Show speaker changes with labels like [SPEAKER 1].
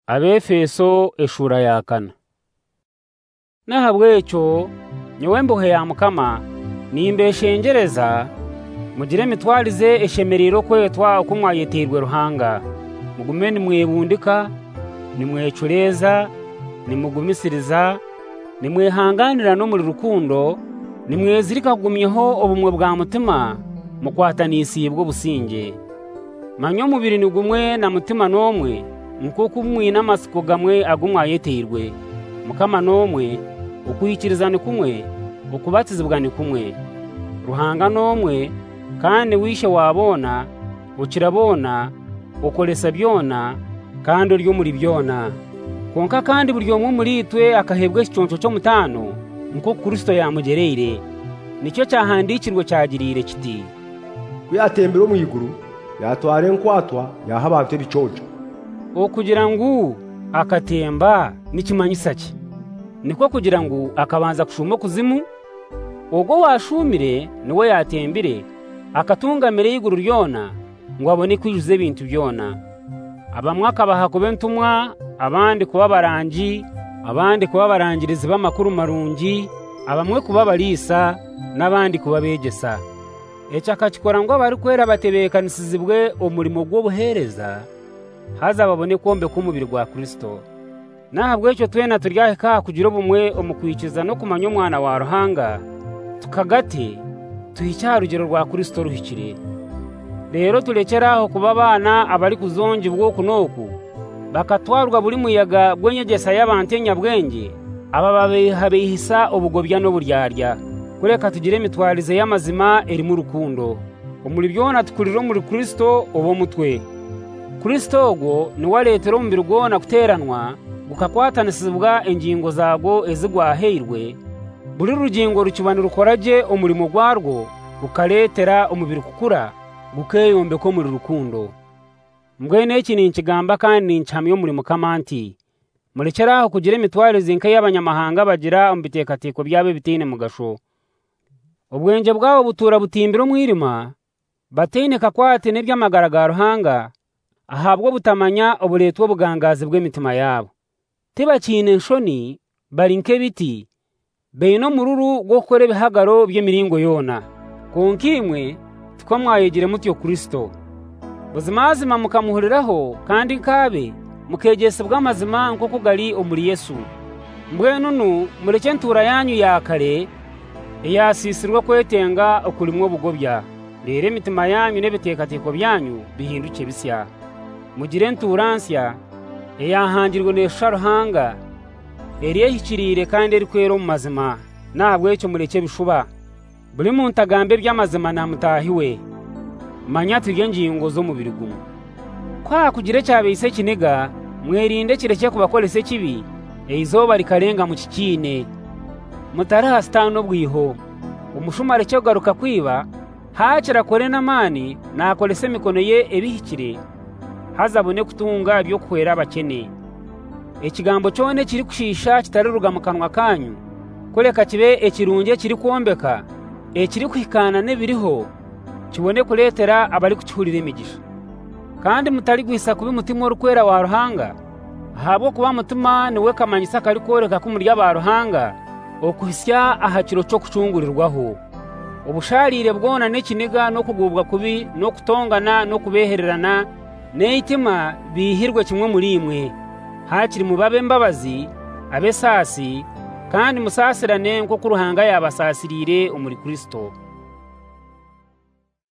[SPEAKER 1] Abefeso eshura ya kana. Nahabwecho nyowe mbuhe ya Mukama nimbeshengereza mugire mitwalize eshemerero kwetwa uko mwayeterwe Ruhanga. Mugume nimwebundika, nimwecureza, nimugumisiriza, nimwehanganira no muri rukundo, nimwezirika kugumyeho obumwe bwa mutima mukwatanisiye bwo businge. Manyo mubiri nigumwe na mutima nomwe nkuko mwina amasiko gamwe agumwayeterwe. Mukama nomwe, ukuyikirizana kumwe, ukubatizibwa ni kumwe. Ruhanga nomwe, kandi wishe wabona, ukirabona, ukolesa byona, kandi uryo muri byona. Konka kandi buryo muri twe akahebwe icyonco cyo mutano, nko Kristo yamugereire. Nicyo cyahandikirwe cyagirire kiti:
[SPEAKER 2] kuyatembera mu iguru yatware nkwatwa yahabante bicojo.
[SPEAKER 1] Okugira ngo akatemba nikimanyisa ki? Niko kugira ngo akabanza kushuma kuzimu. Ogo washumire niwe yatembire akatunga mere y'iguru ryona ngo abone kwijuze ibintu byona. Abamwe akabaha kuba ntumwa, abandi kuba barangi, abandi kuba barangirizi b'amakuru marungi, abamwe kuba barisa, n'abandi kuba begesa. Akakikora ngo bari kwera batebekanisiziwe umurimo gw'obuhereza, haza babone kombe k'umubiri gwa Kristo. Nahabwecho twena turyaheka kugira ubumwe omukwikiza no kumanya umwana wa Ruhanga, tukagati tuhicyarugero rwa Kristo ruhikire. Rero turekeraho kuba abana abari kuzonje bwo kunoku, bakatwarwa buri muyaga gwenyegesa y'abantenya bwenge, aba babihisa ubugobya no buryarya. Kureka tugire mitwalize y'amazima eri mu rukundo. Omuri byona tukuriro muri Kristo obo mutwe. Kristo go ni waletero mu birugona kuteranwa gukakwatanisiza ingingo zago ezigwaheirwe. Buri rugingo rukibana rukoraje umurimo gwarwo rukaletera umubiri kukura gukeyombe ko muri rukundo. Mbwene iki ni ikigamba kandi nchamyo muri Mukama nti murekeraho kugira imitwalize inka y'abanyamahanga bagira umbitekatiko byabe bitine mu gasho. Ubwenge bwabo butura butimbira umwirima, batene kakwate n'iby'amagaragaro Ruhanga, ahabwo butamanya uburetwa bugangazi bw'emitima yabo. Tibakine nshoni barinke biti beino mururu gwo kore bihagaro by'emiringo yona. Konkimwe twamwayegire mutyo Kristo. Buzimazima mukamuhuriraho kandi nkabe mukegese bw'amazima nko kugali omuri Yesu. Mbwenunu mureke ntura yanyu yakare eyasisirwa kwetenga okulimwo bugobya. Rero imitima yanyu n'ebitekateko byanyu bihinduke bisya. Mugire nturansya eyahangirwe n'esha Ruhanga eriyehikirire kandi erikwero mu mazima. Nahabwecho mureke bishuba buri muntu agambe by'amazima namutahiwe. Manya tuge ngingo zo mubiri gumwe. Kwa kugire cyabise kiniga mwerinde kireke kubakolese kibi eizoba rikarenga mu kikine. Mutara stano bwiho umushumare cyo garuka kwiba hacira kore namani nakolese mikono ye ebihikire hazabone kutunga byo kwera abakene. Ekigambo cyone kiri kushisha kitaruruga mu kanwa kanyu, kureka kibe ekirunge kiri kuombeka ekiri kwikana nebiriho kibone kuletera abari kukihurira imigisha. Kandi mutari gwisa kubi mutima urukwera wa Ruhanga, habwo kuba mutima niwe kamanyisa kari koreka kumurya ba Ruhanga okuhisya ahakiro cyo kucungurirwaho. Ubusharire bwona n'ikiniga no kugubwa kubi no kutongana no kubehererana neitima bihirwe kimwe muri imwe. Hakiri mubabe mbabazi abesasi kandi musasirane nko kuruhanga yabasasirire umuri Kristo.